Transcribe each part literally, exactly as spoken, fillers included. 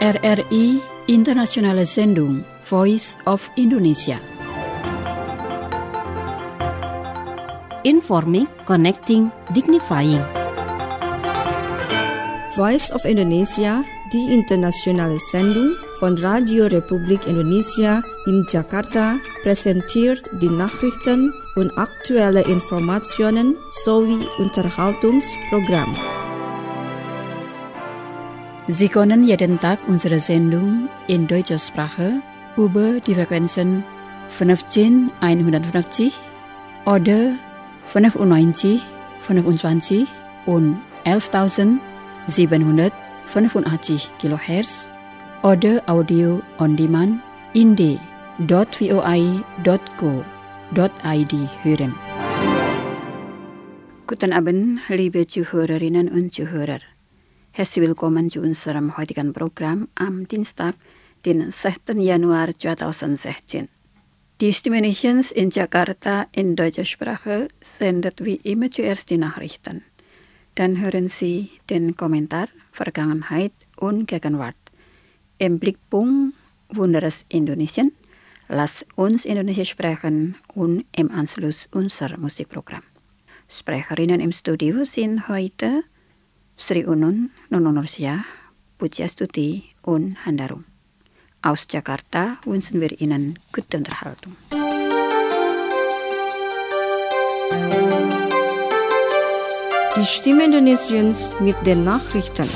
R R I Internationale Sendung Voice of Indonesia. Informing, connecting, dignifying. Voice of Indonesia, die internationale Sendung von Radio Republik Indonesia in Jakarta, präsentiert die Nachrichten und aktuelle Informationen sowie Unterhaltungsprogramm. Sie können jeden Tag unsere Sendung in deutscher Sprache über die Frequenzen fünfzehn einhundertfünfzig oder fünfundneunzig fünfundzwanzig und elftausendsiebenhundertfünfundachtzig Kilohertz oder Audio on Demand in d punkt voi punkt co punkt id hören. Guten Abend, liebe Zuhörerinnen und Zuhörer. Herzlich willkommen zu unserem heutigen Programm am Dienstag, den sechsten Januar zweitausendsechzehn. Die Stimme Nations in Jakarta in deutscher Sprache sendet wie immer zuerst die Nachrichten. Dann hören Sie den Kommentar Vergangenheit und Gegenwart. Im Blickpunkt Wunderes Indonesien, Lass uns Indonesisch sprechen und im Anschluss unser Musikprogramm. Sprecherinnen im Studio sind heute Sri Unun, Nono Nursyah, Pujastuti und Handarum. Aus Jakarta wünschen wir Ihnen gute Unterhaltung. Die Stimme Indonesiens mit den Nachrichten.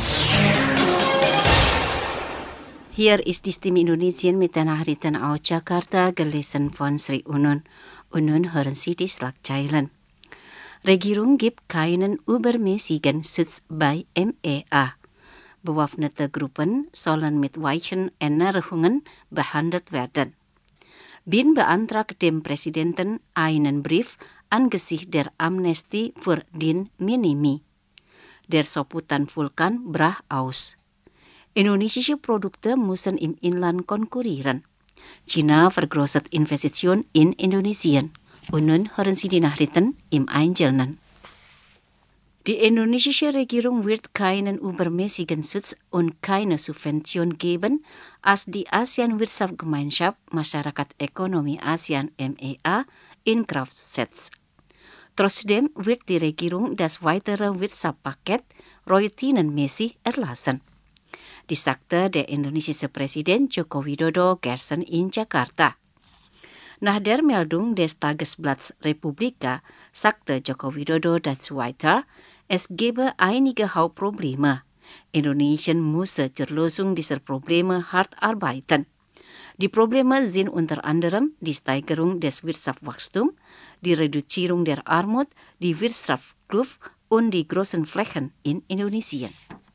Hier ist die Stimme Indonesien mit den Nachrichten aus Jakarta, gelesen von Sri Unun. Und nun hören Sie die Schlagzeilen. Regierung gibt keinen übermäßigen Schutz bei M E A. Bewaffnete Gruppen sollen mit weichen Erinnerungen behandelt werden. B I N beantragt dem Präsidenten einen Brief angesichts der Amnestie für Din Minimi. Der Soputan-Vulkan brach aus. Indonesische Produkte müssen im Inland konkurrieren. China vergrößert Investitionen in Indonesien. Und nun hören Sie die Nachrichten im Einzelnen. Die indonesische Regierung wird keinen übermäßigen Schutz und keine Subvention geben, als die ASEAN-Wirtschaftsgemeinschaft Masyarakat Ekonomi ASEAN M E A in Kraft setzt. Trotzdem wird die Regierung das weitere Wirtschaftspaket routinenmäßig erlassen. Dies sagte der indonesische Präsident Joko Widodo gestern in Jakarta. Nach der Meldung des Tagesblatts Republika sagte Joko Widodo dazu weiter, es gebe einige Hauptprobleme. Indonesien müsse zur Lösung dieser Probleme hart arbeiten. Die Probleme sind unter anderem die Steigerung des Wirtschaftswachstums, die Reduzierung der Armut, die Wirtschaftskluft und die großen Flächen in Indonesien.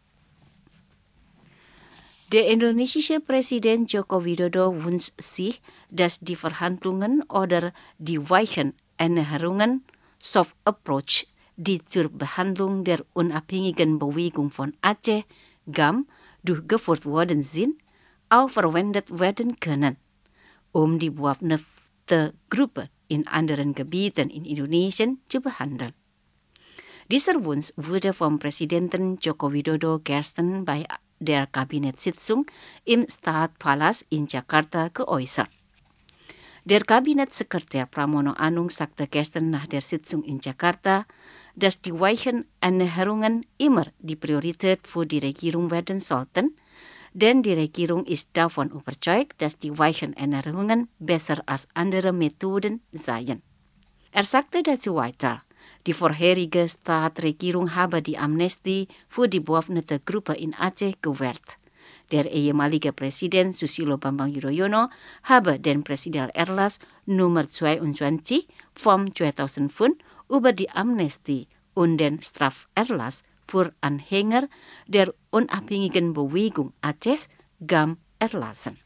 Der indonesische Präsident Joko Widodo wünscht sich, dass die Verhandlungen oder die weichen Erneuerungen Soft Approach, die zur Behandlung der unabhängigen Bewegung von Aceh, G A M, durchgeführt worden sind, auch verwendet werden können, um die bewaffnete Gruppe in anderen Gebieten in Indonesien zu behandeln. Dieser Wunsch wurde vom Präsidenten Joko Widodo gestern bei der Kabinettssitzung im Stadtpalast in Jakarta geäußert. Der Kabinettssekretär Pramono Anung sagte gestern nach der Sitzung in Jakarta, dass die weichen Erneuerungen immer die Priorität für die Regierung werden sollten, denn die Regierung ist davon überzeugt, dass die weichen Erneuerungen besser als andere Methoden seien. Er sagte dazu weiter, die vorherige Staatsregierung habe die Amnestie für die bewaffnete Gruppe in Aceh gewährt. Der ehemalige Präsident Susilo Bambang Yudhoyono habe den Präsidialerlass Nummer zweiundzwanzig vom zweitausendfünf über die Amnestie und den Straferlass für Anhänger der unabhängigen Bewegung Aceh, G A M, erlassen.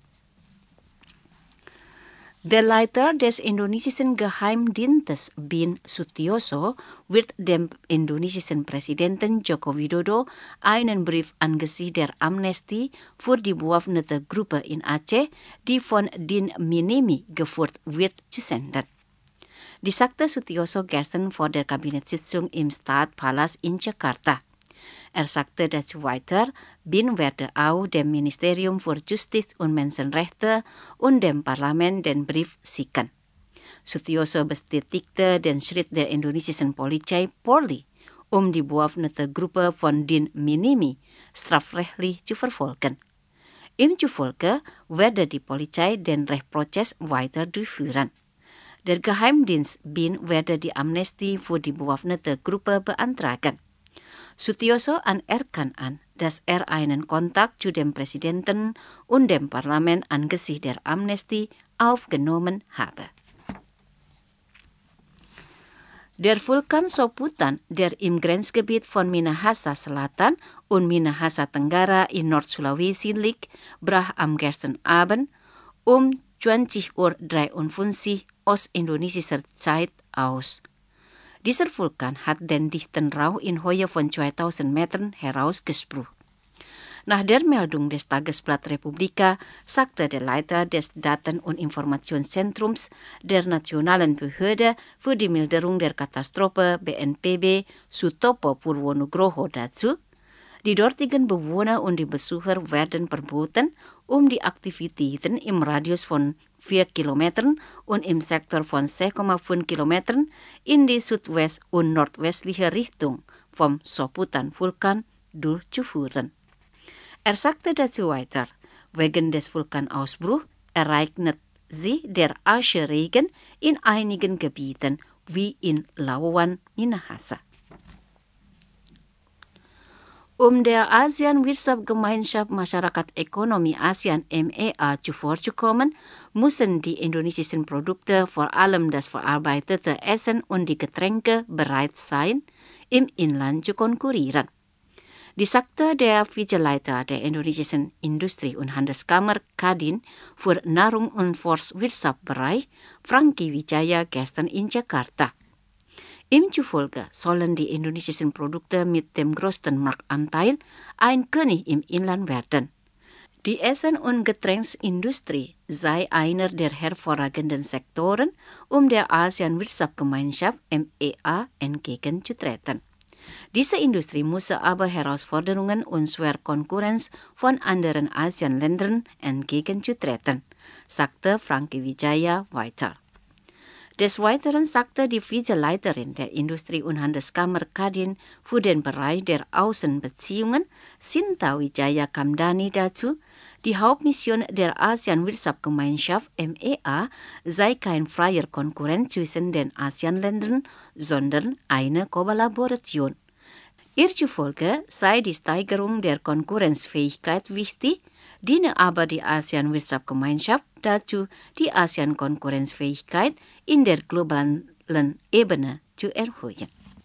Der Leiter des indonesischen Geheimdienstes Bin Sutioso wird dem indonesischen Präsidenten Joko Widodo einen Brief angesichts der Amnestie für die bewaffnete Gruppe in Aceh, die von Din Minimi geführt wird, zusenden. Dies sagte Sutioso gestern vor der Kabinettssitzung im Stadtpalast in Jakarta. Er sagte dazu weiter, bin werde auch dem Ministerium für Justiz und Menschenrechte und dem Parlament den Brief schicken. Sutioso bestätigte den Schritt der indonesischen Polizei Polri, um die bewaffnete Gruppe von den Minimi strafrechtlich zu verfolgen. Ihm zufolge werde die Polizei den Rechtsprozess weiter durchführen. Der Geheimdienst B I N werde die Amnestie für die bewaffnete Gruppe beantragen. Sutioso anerkannt an, dass er einen Kontakt zu dem Präsidenten und dem Parlament angesichts der Amnestie aufgenommen habe. Der Vulkan Soputan, der im Grenzgebiet von Minahasa Selatan und Minahasa Tenggara in Nord-Sulawesi liegt, brach am gestern Abend um zwanzig Uhr dreiundfünfzig ostindonesischer Zeit aus. Dieser Vulkan hat den dichten Rauch in Höhe von zweitausend Metern herausgesprüht. Nach der Meldung des Tagesblatt Republika sagte der Leiter des Daten- und Informationszentrums der Nationalen Behörde für die Milderung der Katastrophe B N P B Sutopo Purwonugroho dazu, die dortigen Bewohner und die Besucher werden verboten, um die Aktivitäten im Radius von vier Kilometern und im Sektor von sechs Komma fünf Kilometern in die südwest- und nordwestliche Richtung vom Soputan-Vulkan durchzuführen. Er sagte dazu weiter, wegen des Vulkanausbruchs ereignet sich der Ascheregen in einigen Gebieten, wie in Labuan Minahasa. Um der ASEAN-Wirtschaftsgemeinschaft Masyarakat Ekonomi ASEAN M E A zuvorzukommen, müssen die indonesischen Produkte, vor allem das verarbeitete Essen und die Getränke, bereit sein, im Inland zu konkurrieren. Die sagte der Vizeleiter der indonesischen Industrie- und Handelskammer Kadin für Nahrung- und Forstwirtschaftsbereich, Franky Wijaya, gestern in Jakarta. Ihm zufolge sollen die indonesischen Produkte mit dem größten Marktanteil ein König im Inland werden. Die Essen- und Getränksindustrie sei einer der hervorragenden Sektoren, um der ASEAN-Wirtschaftsgemeinschaft M E A entgegenzutreten. Diese Industrie müsse aber Herausforderungen und schwer Konkurrenz von anderen ASEAN-Ländern entgegenzutreten, sagte Franky Wijaya weiter. Des Weiteren sagte die Vizeleiterin der Industrie- und Handelskammer Kadin für den Bereich der Außenbeziehungen, Sinta Wijaya Kamdani, dazu, die Hauptmission der ASEAN-Wirtschaftsgemeinschaft M E A sei kein freier Konkurrenz zwischen den ASEAN-Ländern, sondern eine Kollaboration. Ihr zufolge sei die Steigerung der Konkurrenzfähigkeit wichtig, diene aber die ASEAN-Wirtschaftsgemeinschaft dazu, die ASEAN-Konkurrenzfähigkeit in der globalen Ebene zu erhöhen.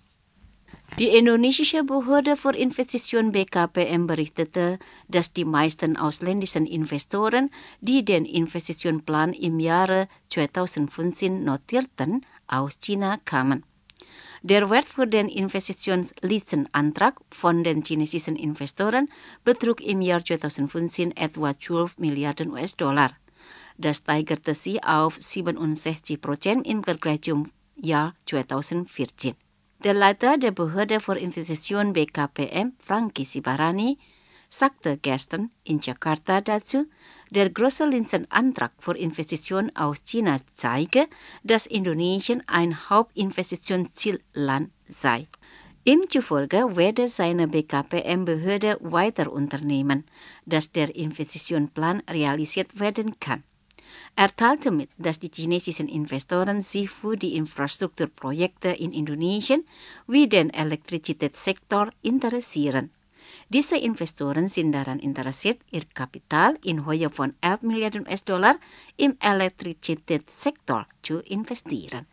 Die indonesische Behörde für Investitionen B K P M berichtete, dass die meisten ausländischen Investoren, die den Investitionsplan im Jahre zweitausendfünfzehn notierten, aus China kamen. Der Wert für den Investitionslizenantrag von den chinesischen Investoren betrug im Jahr zweitausendfünfzehn etwa zwölf Milliarden U S-Dollar. Das steigerte sich auf siebenundsechzig Prozent im Vergleich zum Jahr zweitausendvierzehn. Der Leiter der Behörde für Investitionen B K P M, Franky Sibarani, sagte gestern in Jakarta dazu, der große Lizenantrag für Investitionen aus China zeige, dass Indonesien ein Hauptinvestitionszielland sei. Ihm zufolge werde seine B K P M-Behörde weiter unternehmen, dass der Investitionsplan realisiert werden kann. Er teilte mit, dass die chinesischen Investoren sich für die Infrastrukturprojekte in Indonesien wie den Elektrizitätssektor interessieren. Diese Investoren sind daran interessiert, ihr Kapital in Höhe von elf Milliarden U S-Dollar im Elektrizitätssektor zu investieren.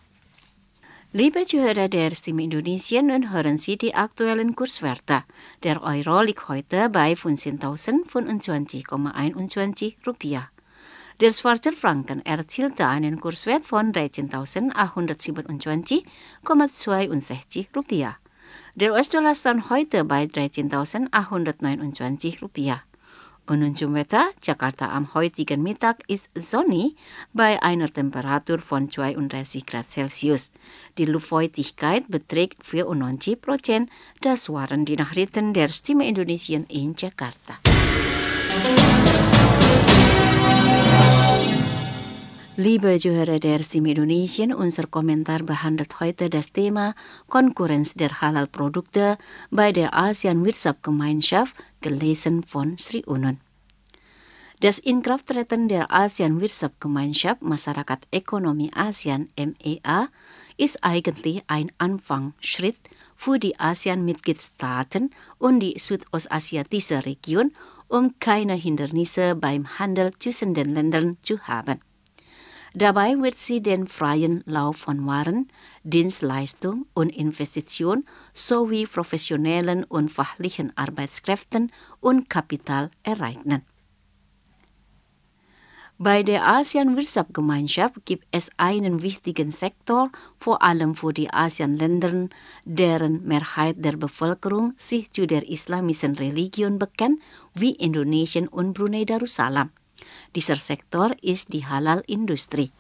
Liebe Zuhörer der Stimme Indonesien, nun hören Sie die aktuellen Kurswerte. Der Euro liegt heute bei fünfzehntausendfünfundzwanzig Komma einundzwanzig Rupiah. Der Schweizer Franken erzielte einen Kurswert von dreizehntausendachthundertsiebenundzwanzig Komma zweiundsechzig Rupiah. Der U S-Dollar stand heute bei dreizehntausendachthundertneunundzwanzig Rupiah. Und zum Wetter, Jakarta am heutigen Mittag ist sonnig bei einer Temperatur von zweiunddreißig Grad Celsius. Die Luftfeuchtigkeit beträgt vierundneunzig Prozent. Das waren die Nachrichten der Stimme Indonesien in Jakarta. Liebe Zuhörer der Stimme Indonesien, unser Kommentar behandelt heute das Thema Konkurrenz der Halal-Produkte bei der ASEAN-Wirtschaftsgemeinschaft, gelesen von Sri Unun. Das Inkrafttreten der ASEAN-Wirtschaftsgemeinschaft Masyarakat Ekonomi ASEAN M E A ist eigentlich ein Anfangsschritt für die ASEAN-Mitgliedstaaten und die südostasiatische Region, um keine Hindernisse beim Handel zwischen den Ländern zu haben. Dabei wird sie den freien Lauf von Waren, Dienstleistungen und Investitionen sowie professionellen und fachlichen Arbeitskräften und Kapital erreichen. Bei der ASEAN-Wirtschaftsgemeinschaft gibt es einen wichtigen Sektor, vor allem für die ASEAN-Länder, deren Mehrheit der Bevölkerung sich zu der islamischen Religion bekennt, wie Indonesien und Brunei Darussalam. Dieser Sektor ist die Halal-Industrie.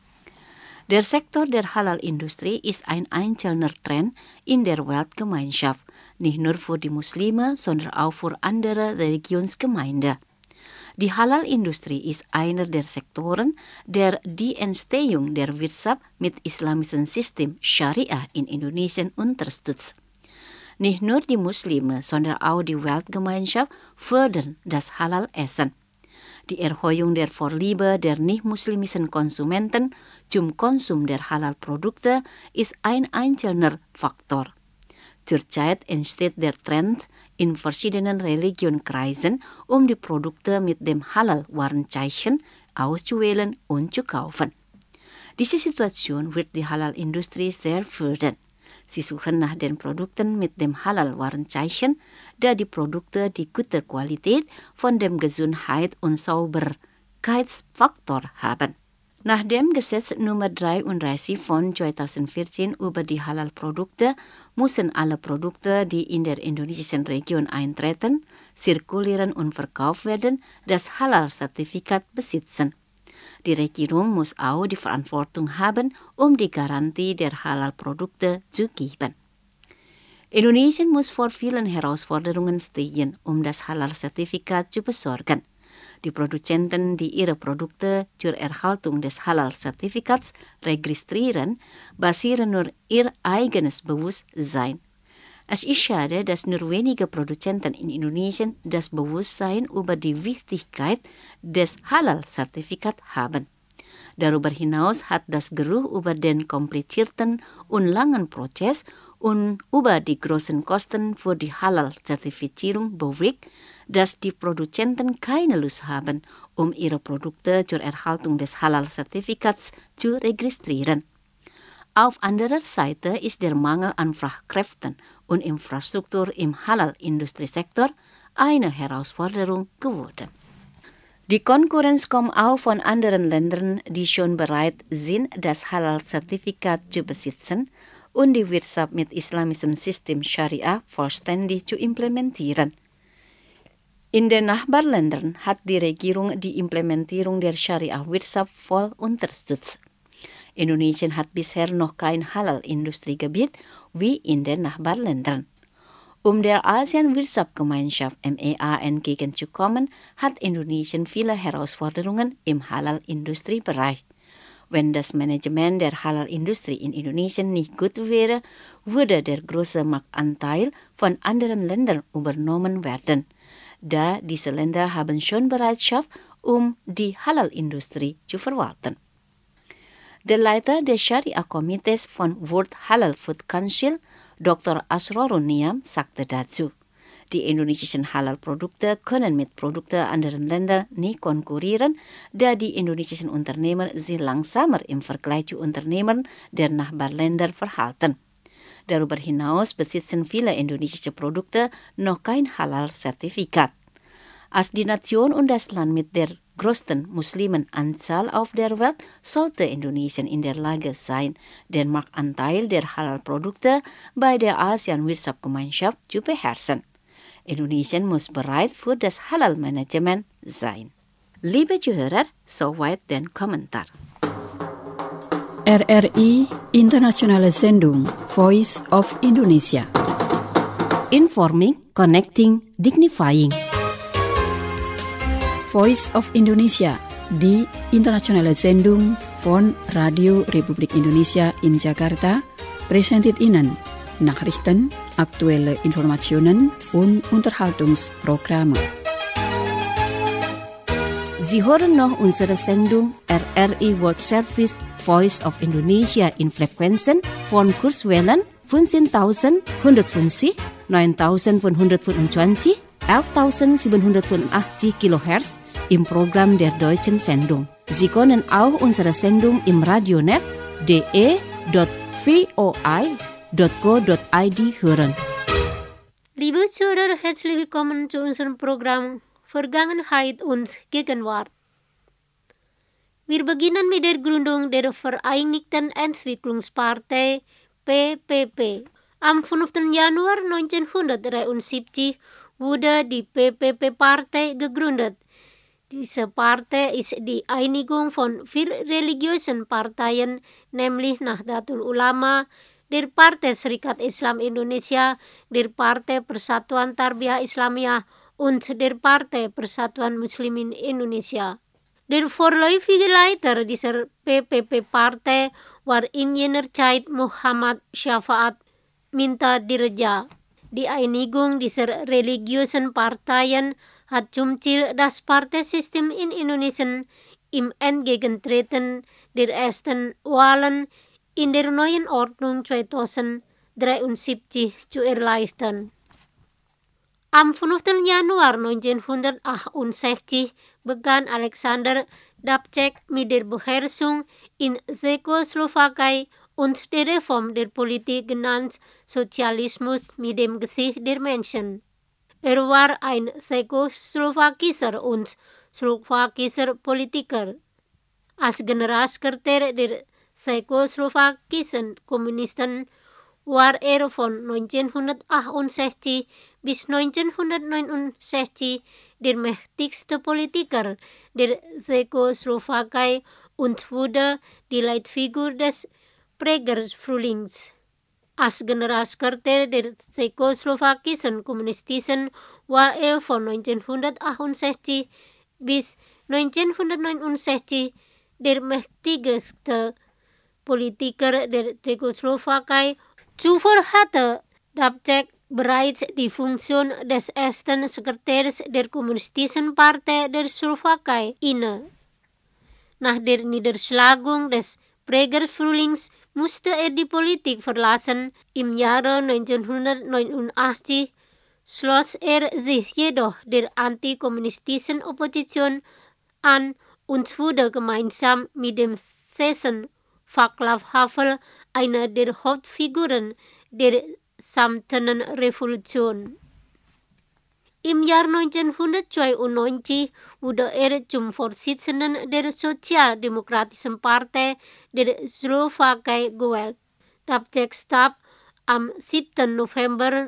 Der Sektor der Halal-Industrie ist ein einzelner Trend in der Weltgemeinschaft, nicht nur für die Muslime, sondern auch für andere Religionsgemeinden. Die Halal-Industrie ist einer der Sektoren, der die Entstehung der Wirtschaft mit islamischem System Scharia in Indonesien unterstützt. Nicht nur die Muslime, sondern auch die Weltgemeinschaft fördern das Halal-Essen. Die Erhöhung der Vorliebe der nicht-muslimischen Konsumenten zum Konsum der Halal-Produkte ist ein einzelner Faktor. Zurzeit entsteht der Trend in verschiedenen Religionkreisen, um die Produkte mit dem Halal-Warenzeichen auszuwählen und zu kaufen. Diese Situation wird die Halal-Industrie sehr fördern. Sie suchen nach den Produkten mit dem Halal-Warenzeichen, da die Produkte die gute Qualität von dem Gesundheit- und Sauberkeitsfaktor haben. Nach dem Gesetz Nummer dreiunddreißig von zweitausendvierzehn über die Halal-Produkte müssen alle Produkte, die in der indonesischen Region eintreten, zirkulieren und verkauft werden, das Halal-Zertifikat besitzen. Die Regierung muss auch die Verantwortung haben, um die Garantie der Halal-Produkte zu geben. Indonesien muss vor vielen Herausforderungen stehen, um das Halal-Zertifikat zu besorgen. Die Produzenten, die ihre Produkte zur Erhaltung des Halal-Zertifikats registrieren, basieren nur ihr eigenes Bewusstsein. Es ist schade, dass nur wenige Produzenten in Indonesien das Bewusstsein über die Wichtigkeit des Halal-Zertifikats haben. Darüber hinaus hat das Gerücht über den komplizierten und langen Prozess und über die großen Kosten für die Halal-Zertifizierung bewirkt, dass die Produzenten keine Lust haben, um ihre Produkte zur Erhaltung des Halal-Zertifikats zu registrieren. Auf anderer Seite ist der Mangel an Fachkräften und Infrastruktur im Halal-Industriesektor eine Herausforderung geworden. Die Konkurrenz kommt auch von anderen Ländern, die schon bereit sind, das Halal-Zertifikat zu besitzen und die Wirtschaft mit islamischem System Scharia vollständig zu implementieren. In den Nachbarländern hat die Regierung die Implementierung der Scharia-Wirtschaft voll unterstützt. Indonesien hat bisher noch kein Halal-Industriegebiet wie in den Nachbarländern. Um der ASEAN-Wirtschaftsgemeinschaft M E A entgegenzukommen, hat Indonesien viele Herausforderungen im Halal-Industriebereich. Wenn das Management der Halal-Industrie in Indonesien nicht gut wäre, würde der große Marktanteil von anderen Ländern übernommen werden, da diese Länder haben schon Bereitschaft, um die Halal-Industrie zu verwalten. Der Leiter des Scharia-Komitees von World Halal Food Council, Doktor Asrorun Niam, sagte dazu, die indonesischen Halal-Produkte können mit Produkten anderer Länder nicht konkurrieren, da die indonesischen Unternehmer sich langsamer im Vergleich zu Unternehmern der Nachbarländer verhalten. Darüber hinaus besitzen viele indonesische Produkte noch kein Halal-Zertifikat. Als die Nation und das Land mit der größten Muslimenanzahl auf der Welt sollte Indonesien in der Lage sein, den Marktanteil der Halal-Produkte bei der ASEAN-Wirtschaftsgemeinschaft zu beherrschen. Indonesien muss bereit für das Halal-Management sein. Liebe Zuhörer, soweit den Kommentar. R R I Internationale Sendung Voice of Indonesia. Informing, connecting, dignifying. Voice of Indonesia, die internationale Sendung von Radio Republik Indonesia in Jakarta, präsentiert Ihnen Nachrichten, aktuelle Informationen und Unterhaltungsprogramme. Sie hören noch unsere Sendung R R I World Service Voice of Indonesia in Frequenzen von Kurzwellen fünfzehntausendeinhundertfünfzig, neuntausendfünfhundertfünfundzwanzig, elftausendsiebenhundertfünfundachtzig Kilohertz im Programm der deutschen Sendung. Sie können auch unsere Sendung im Radionet d e dot v o i dot co dot i d hören. Liebe Zuhörer, herzlich willkommen zu unserem Programm Vergangenheit und Gegenwart. Wir beginnen mit der Gründung der Vereinigten Entwicklungspartei P P P. Am fünften Januar neunzehnhundertdreiundsiebzig wurde die P P P-Partei gegründet. Diese Partei ist die Einigung von vier religiösen Parteien, nämlich Nahdlatul Ulama, der Partai Serikat Islam Indonesia, der Partai Persatuan Tarbiyah Islamiyah und der Partai Persatuan Muslimin Indonesia. Der vorläufige Leiter dieser P P P-Partei war in jener Zeit Muhammad Syafaat Minta Dirja. Die Einigung dieser religiösen Parteien hat zum Ziel, das Parteisystem in Indonesien im Entgegentreten der ersten Wahlen in der neuen Ordnung zweitausenddreiundsiebzig zu erleichtern. Am fünften Januar neunzehnhundertachtundsechzig begann Alexander Dubček mit der Beherrschung in Tschechoslowakei und der Reform der Politik genannt Sozialismus mit dem Gesicht der Menschen. Er war ein tschechoslowakischer und slowakischer Politiker. Als Generalsekretär der tschechoslowakischen Kommunisten war er von neunzehnhundertachtundsechzig bis neunzehnhundertneunundsechzig der mächtigste Politiker der Tschechoslowakei und wurde die Leitfigur des Prager-Frühlings. Als Generalsekretär der tschechoslowakischen Kommunisten war er von neunzehnhundertachtundsechzig bis neunzehnhundertneunundsechzig der mächtigste Politiker der Tschechoslowakei. Zuvor hatte Dubček bereits die Funktion des ersten Sekretärs der Kommunistischen Partei der Slowakei inne. Nach der Niederschlagung des Prager-Frühlings musste er die Politik verlassen. Im Jahre neunzehnhundertneunundachtzig schloss er sich jedoch der antikommunistischen Opposition an und wurde gemeinsam mit dem Tschechen Václav Havel einer der Hauptfiguren der Samtenen Revolution. Im Jahr neunzehnhundertzweiundneunzig wurde er zum Vorsitzenden der Sozialdemokratischen Partei der Slowakei gewählt. Dubček starb am siebten November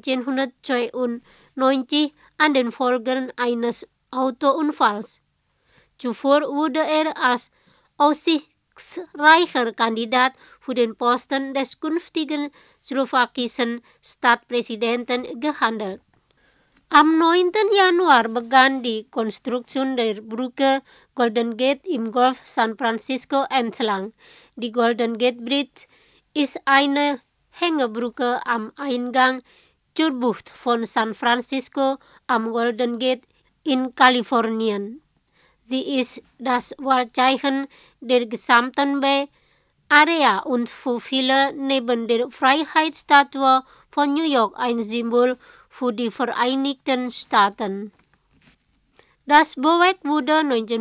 neunzehnhundertzweiundneunzig an den Folgen eines Autounfalls. Zuvor wurde er als aussichtsreicher Kandidat für den Posten des künftigen slowakischen Stadtpräsidenten gehandelt. Am neunten Januar begann die Konstruktion der Brücke Golden Gate im Golf San Francisco entlang. Die Golden Gate Bridge ist eine Hängebrücke am Eingang zur Bucht von San Francisco am Golden Gate in Kalifornien. Sie ist das Wahrzeichen der gesamten Bay Area und für viele neben der Freiheitsstatue von New York ein Symbol für die Vereinigten Staaten. Das Bauwerk wurde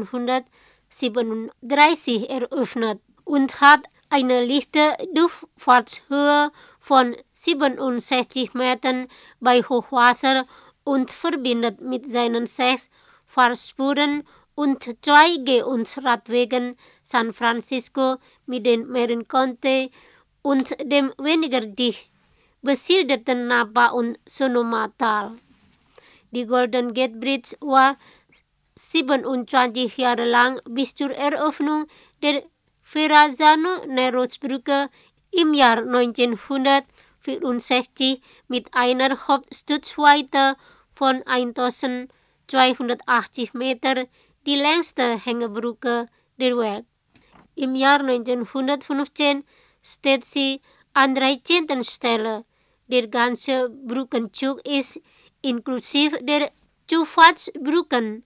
neunzehnhundertsiebenunddreißig eröffnet und hat eine leichte Durchfahrtshöhe von siebenundsechzig Metern bei Hochwasser und verbindet mit seinen sechs Fahrspuren und zwei Geh- und Radwegen San Francisco mit den Marin County und dem weniger dicht besiedelten Napa und Sonoma-Tal. Die Golden Gate Bridge war siebenundzwanzig Jahre lang bis zur Eröffnung der Verrazzano-Nerozbrücke im Jahr neunzehnhundertvierundsechzig mit einer Hauptstützweite von eintausendzweihundertachtzig Meter die längste Hängebrücke der Welt. Im Jahr neunzehnhundertfünfzehn steht sie an dreizehnten Stelle. Der ganze Brückenzug ist inklusive der Zufahrtsbrücken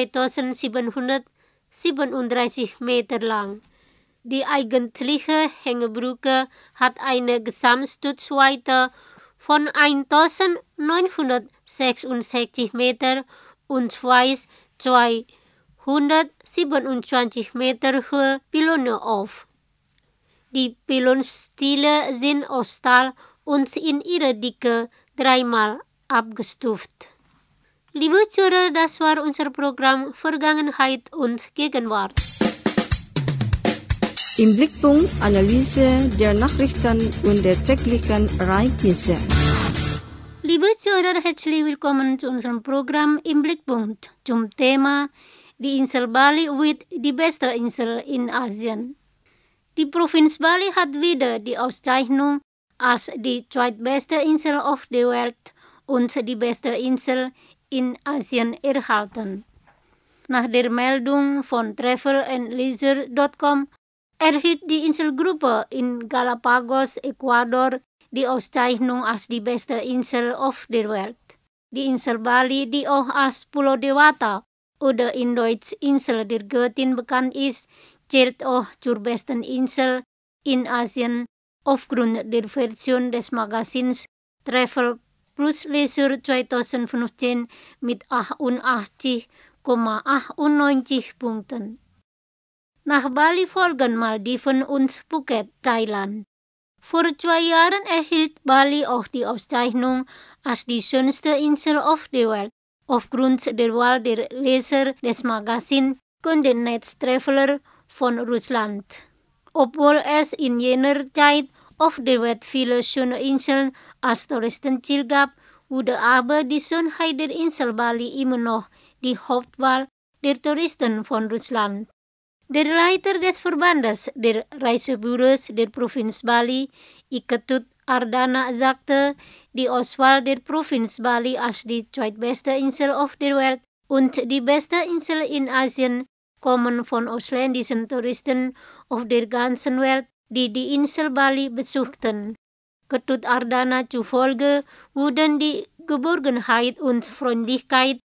zweitausendsiebenhundertsiebenunddreißig Meter lang. Die eigentliche Hängebrücke hat eine Gesamtstützweite von eintausendneunhundertsechsundsechzig Meter und weist zweihundertsiebenundzwanzig Meter hohe Pylone auf. Die Pylonstile sind aus Stahl und in ihrer Dicke dreimal abgestuft. Liebe Zuhörer, das war unser Programm Vergangenheit und Gegenwart. Im Blickpunkt Analyse der Nachrichten und der täglichen Ereignisse. Liebe Zuhörer, herzlich willkommen zu unserem Programm Im Blickpunkt zum Thema Die Insel Bali wird die beste Insel in Asien. Die Provinz Bali hat wieder die Auszeichnung als die zweitbeste Insel auf der Welt und die beste Insel in Asien erhalten. Nach der Meldung von travel and leisure dot com erhielt die Inselgruppe in Galapagos, Ecuador, die Auszeichnung als die beste Insel auf der Welt. Die Insel Bali, die auch als Pulau Dewata oder in Deutsch Insel der Göttin bekannt ist, zählt auch zur besten Insel in Asien aufgrund der Version des Magazins Travel plus Leisure zweitausendfünfzehn mit achtundachtzig Komma achtundneunzig Punkten. Nach Bali folgen Maldiven und Phuket, Thailand. Vor zwei Jahren erhielt Bali auch die Auszeichnung als die schönste Insel auf der Welt aufgrund der Wahl der Leser des Magazins Condé Nast Traveler von Russland. Obwohl es in jener Zeit auf der Welt viele schöne Inseln als Touristenziel gab, wurde aber die Schönheit der Insel Bali immer noch die Hauptwahl der Touristen von Russland. Der Leiter des Verbandes der Reisebüros der Provinz Bali, Iketut Ardana, sagte, die Auswahl der Provinz Bali als die zweitbeste Insel auf der Welt und die beste Insel in Asien kommen von ausländischen Touristen auf der ganzen Welt, die die Insel Bali besuchten. Ketut Ardana zufolge wurden die Geborgenheit und Freundlichkeit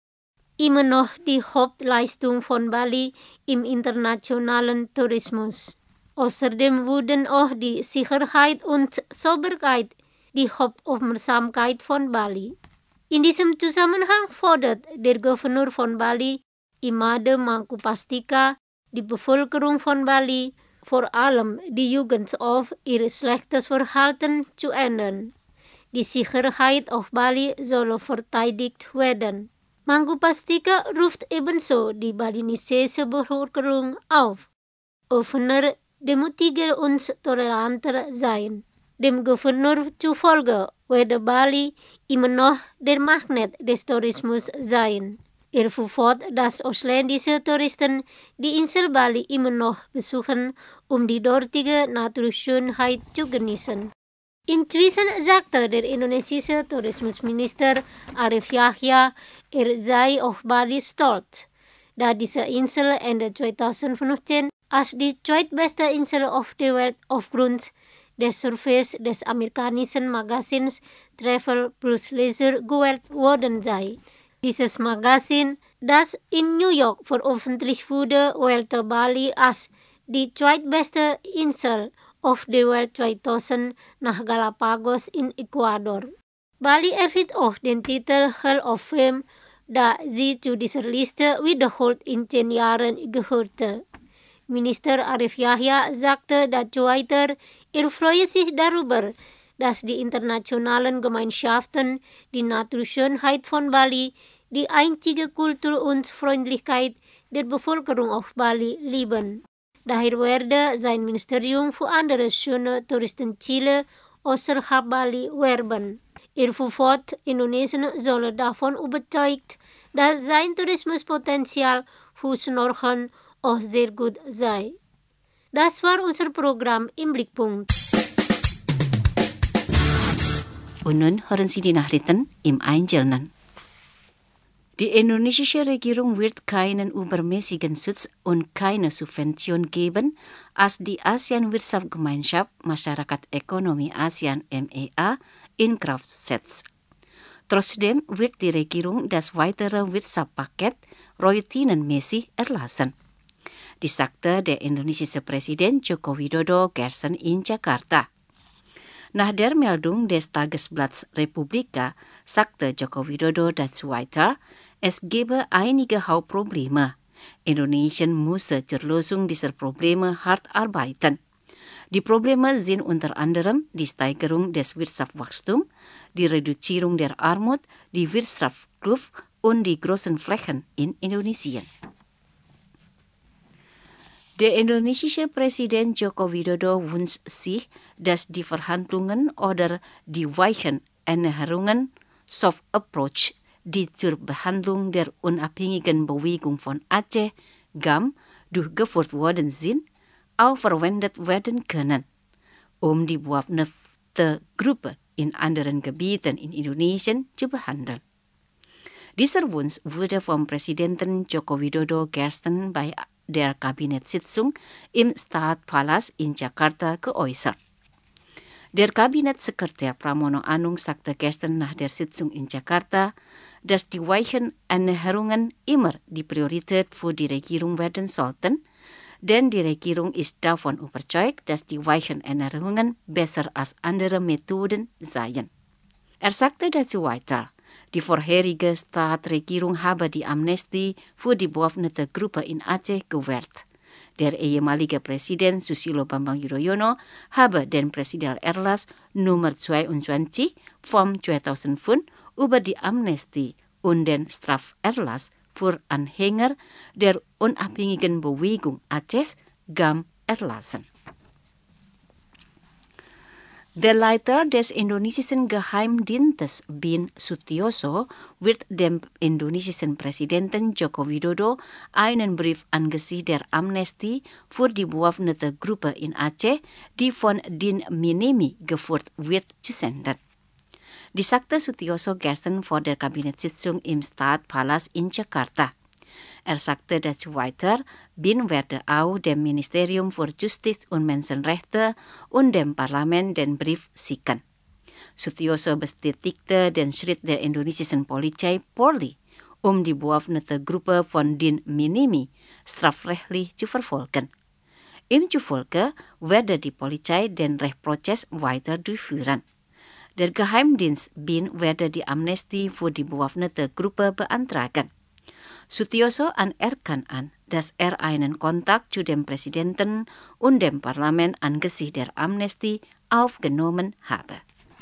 immer noch die Hauptleistung von Bali im internationalen Tourismus. Außerdem wurden auch die Sicherheit und Sauberkeit die Hauptaufmerksamkeit von Bali. In diesem Zusammenhang fordert der Gouverneur von Bali, Imade Mangkupastika, die Bevölkerung von Bali, vor allem die Jugend auf, ihr schlechtes Verhalten zu ändern. Die Sicherheit auf Bali soll verteidigt werden. Mangkupastika ruft ebenso die balinesische Bevölkerung auf, offener, demütiger und toleranter sein. Dem Gouverneur zufolge werde Bali immer noch der Magnet des Tourismus sein. Er verfolgt, dass ausländische Touristen die Insel Bali immer noch besuchen, um die dortige Naturschönheit zu genießen. Inzwischen sagte der indonesische Tourismusminister Arif Yahya, er sei auf Bali stolz, da diese Insel Ende zweitausendfünfzehn als die zweitbeste Insel auf der Welt aufgrund des Surveys des amerikanischen Magazins Travel plus Leisure gewählt worden sei. Dieses Magazin, das in New York veröffentlicht wurde, wählte Bali als die zweitbeste Insel auf der Welt zweitausend nach Galapagos in Ecuador. Bali erhielt auch den Titel Hall of Fame, da sie zu dieser Liste wiederholt in zehn Jahren gehörte. Minister Arif Yahya sagte dazu weiter, er freue sich darüber, dass die internationalen Gemeinschaften die Naturschönheit von Bali, die einzige Kultur und Freundlichkeit der Bevölkerung auf Bali lieben. Daher werde sein Ministerium für andere schöne Touristenziele außerhalb Bali werben. Er vervolgt Indonesië zullen daarvan overtuigd dat zijn toerismepotentiaal voor Snorgen ook zeer goed zijn. Dat war unser Programm im Blickpunkt. Und nun hören Sie die Nachrichten im Einzelnen. Die indonesische Regierung wird keinen übermäßigen Schutz und keine Subvention geben, als die ASEAN-Wirtschaftsgemeinschaft Masyarakat Ekonomi ASEAN M E A in Kraft setzt. Trotzdem wird die Regierung das weitere Wirtschaftspaket routinenmäßig erlassen. Dies sagte der indonesische Präsident Joko Widodo gestern in Jakarta. Nach der Meldung des Tagesblatts Republika sagte Joko Widodo dazu weiter, es gebe einige Hauptprobleme. Indonesien müsse zur Lösung dieser Probleme hart arbeiten. Die Probleme sind unter anderem die Steigerung des Wirtschaftswachstums, die Reduzierung der Armut, die Wirtschaftskluft und die großen Flächen in Indonesien. Der indonesische Präsident Joko Widodo wünscht sich, dass die Verhandlungen oder die weichen Erneuerungen Soft Approach, die zur Behandlung der unabhängigen Bewegung von Aceh, G A M, durchgeführt worden sind, auch verwendet werden können, um die bewaffnete Gruppe in anderen Gebieten in Indonesien zu behandeln. Dieser Wunsch wurde vom Präsidenten Joko Widodo gestern bei der Kabinettssitzung im Stadtpalast in Jakarta geäußert. Der Kabinettssekretär Pramono Anung sagte gestern nach der Sitzung in Jakarta, dass die weichen Erneuerungen immer die Priorität für die Regierung werden sollten, denn die Regierung ist davon überzeugt, dass die weichen Erneuerungen besser als andere Methoden seien. Er sagte dazu weiter, die vorherige Staatsregierung habe die Amnestie für die bewaffnete Gruppe in Aceh gewährt. Der ehemalige Präsident Susilo Bambang Yudhoyono habe den Präsidialerlass Nummer zweiundzwanzig vom zweitausendfünf über die Amnestie und den Straferlass für Anhänger der unabhängigen Bewegung Aceh, G A M, erlassen. Der Leiter des indonesischen Geheimdienstes Bin Sutioso wird dem indonesischen Präsidenten Joko Widodo einen Brief angesichts der Amnestie für die bewaffnete Gruppe in Aceh, die von Din Minimi geführt wird, zusenden. Dies sagte Sutioso gestern vor der Kabinettssitzung im Stadtpalast in Jakarta. Er sagte dazu weiter, Bin werde auch dem Ministerium für Justiz und Menschenrechte und dem Parlament den Brief schicken. Sutioso bestätigte den Schritt der indonesischen Polizei Polri, um die bewaffnete Gruppe von Din Minimi strafrechtlich zu verfolgen. Ihm zufolge werde die Polizei den Rechtsprozess weiter durchführen. Der Geheimdienst Bin werde die Amnestie für die bewaffnete Gruppe beantragen. Sutioso anerkannt an, dass er einen Kontakt zu dem Präsidenten und dem Parlament angesichts der Amnestie aufgenommen habe.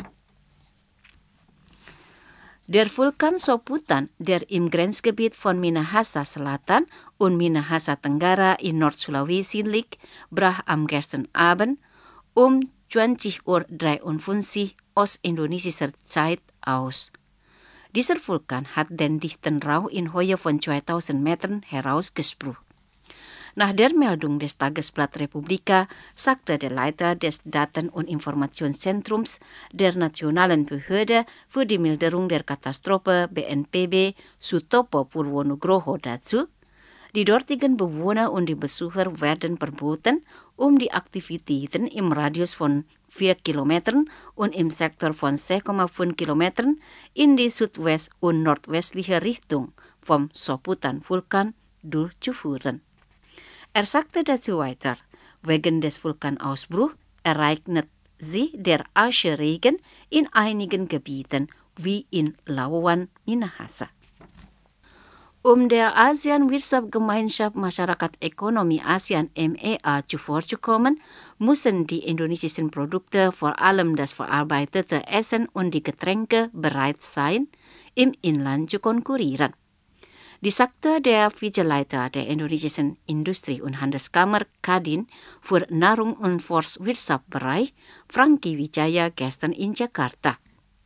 Der Vulkan Soputan, der im Grenzgebiet von Minahasa Selatan und Minahasa Tenggara in Nord-Sulawesi liegt, brach am gestern Abend um zwanzig Uhr dreiundfünfzig ostindonesischer Zeit aus. Dieser Vulkan hat den dichten Rauch in Höhe von zweitausend Metern herausgesprüht. Nach der Meldung des Tagesblatt Republika sagte der Leiter des Daten- und Informationszentrums der Nationalen Behörde für die Milderung der Katastrophe B N P B Sutopo Purwonugroho dazu, die dortigen Bewohner und die Besucher werden verboten, um die Aktivitäten im Radius von vier Kilometern und im Sektor von sechs Komma fünf Kilometern in die südwest- und nordwestliche Richtung vom Soputan-Vulkan durchzuführen. Er sagte dazu weiter, wegen des Vulkanausbruchs ereignet sich der Ascheregen in einigen Gebieten, wie in Labuan Minahasa. Um der ASEAN-Wirtschaftsgemeinschaft Masyarakat Ekonomi ASEAN M E A zuvorzukommen, müssen die indonesischen Produkte, vor allem das verarbeitete Essen und die Getränke, bereit sein, im Inland zu konkurrieren. Dies sagte der Vizeleiter der indonesischen Industrie- und Handelskammer Kadin für Nahrung- und Forstwirtschaftsbereich Franky Wijaya gestern in Jakarta.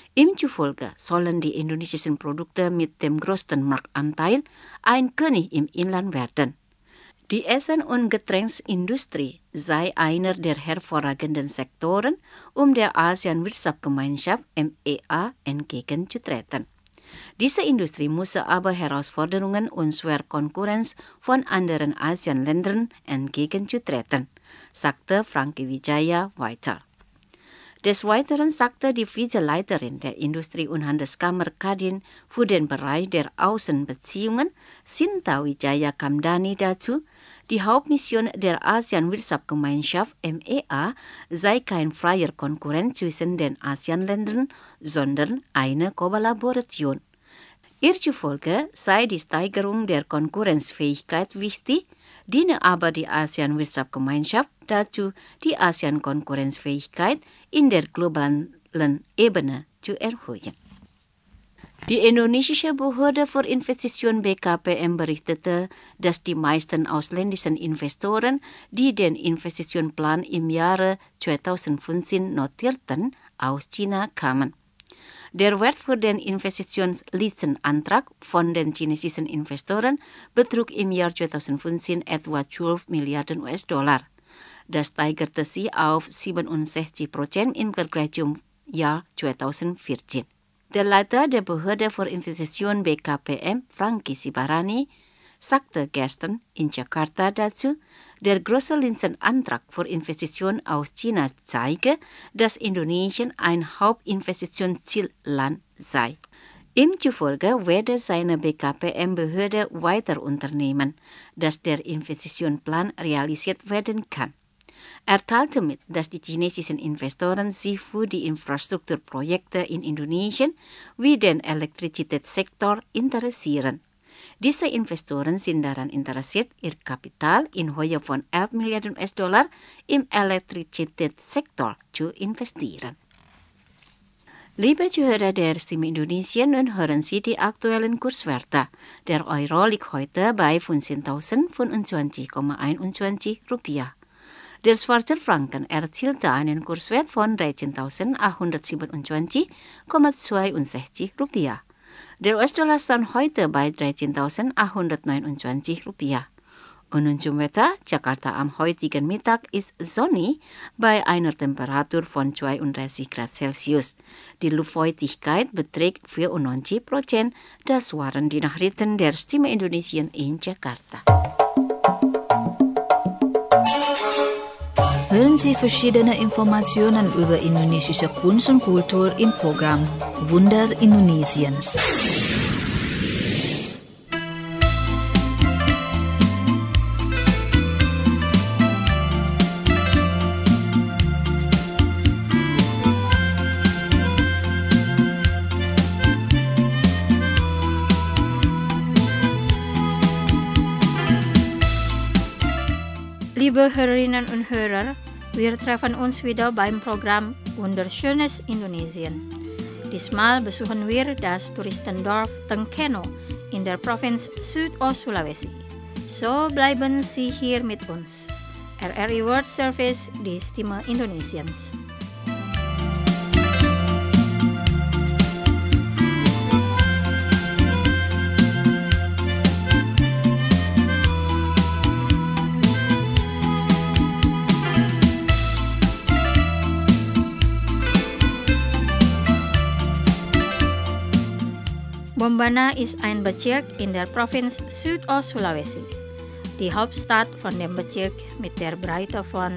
Im zufolge sollen die indonesischen Produkte mit dem größten Marktanteil ein König im Inland werden. Die Essen- und Getränksindustrie sei einer der hervorragenden Sektoren, um der ASEAN-Wirtschaftsgemeinschaft M E A entgegenzutreten. Diese Industrie müsse aber Herausforderungen und schwer Konkurrenz von anderen ASEAN-Ländern entgegenzutreten, sagte Franky Wijaya weiter. Des Weiteren sagte die Vizeleiterin der Industrie- und Handelskammer Kadin für den Bereich der Außenbeziehungen, Sinta Wijaya Kamdani, dazu, die Hauptmission der ASEAN-Wirtschaftsgemeinschaft M E A sei kein freier Konkurrenz zwischen den ASEAN-Ländern, sondern eine Kollaboration. Ihr zufolge sei die Steigerung der Konkurrenzfähigkeit wichtig, diene aber die ASEAN-Wirtschaftsgemeinschaft dazu, die ASEAN-Konkurrenzfähigkeit in der globalen Ebene zu erhöhen. Die indonesische Behörde für Investitionen B K P M berichtete, dass die meisten ausländischen Investoren, die den Investitionsplan im Jahre zweitausendfünfzehn notierten, aus China kamen. Der Wert für den Investitionslizenantrag von den chinesischen Investoren betrug im Jahr zweitausendfünfzehn etwa zwölf Milliarden U S-Dollar. Das steigerte sich auf siebenundsechzig Prozent im Vergleich zum Jahr zweitausendvierzehn. Der Leiter der Behörde für Investitionen B K P M, Franky Sibarani, sagte gestern in Jakarta dazu, der große Lizenantrag für Investitionen aus China zeige, dass Indonesien ein Hauptinvestitionszielland sei. Ihm zufolge werde seine B K P M-Behörde weiter unternehmen, dass der Investitionsplan realisiert werden kann. Er teilte mit, dass die chinesischen Investoren sich für die Infrastrukturprojekte in Indonesien wie den Elektrizitätssektor interessieren. Diese Investoren sind daran interessiert, ihr Kapital in Höhe von elf Milliarden U S-Dollar im Elektrizitätssektor zu investieren. Liebe Zuhörer der Stimme Indonesien, nun hören Sie die aktuellen Kurswerte. Der Euro liegt heute bei fünfzehntausendfünfundzwanzig Komma einundzwanzig Rupiah. Der Schweizer Franken erzielte einen Kurswert von dreizehntausendachthundertsiebenundzwanzig Komma zweiundsechzig Rupiah. Der U S-Dollar stand heute bei dreizehntausendachthundertneunundzwanzig Rupiah. Und nun zum Wetter. Jakarta am heutigen Mittag ist sonnig bei einer Temperatur von zweiunddreißig Grad Celsius. Die Luftfeuchtigkeit beträgt vierundneunzig Prozent. Das waren die Nachrichten der Stimme Indonesien in Jakarta. Hören Sie verschiedene Informationen über indonesische Kunst und Kultur im Programm Wunder Indonesiens. Liebe Hörerinnen und Hörer, wir treffen uns wieder beim Programm Wunderschönes Indonesien. Diesmal besuchen wir das Touristendorf Tengkeno in der Provinz Südost-Sulawesi. So bleiben Sie hier mit uns. R R I World Service, die Stimme Indonesiens. Bombana ist ein Bezirk in der Provinz Südost-Sulawesi. Die Hauptstadt von dem Bezirk mit der Breite von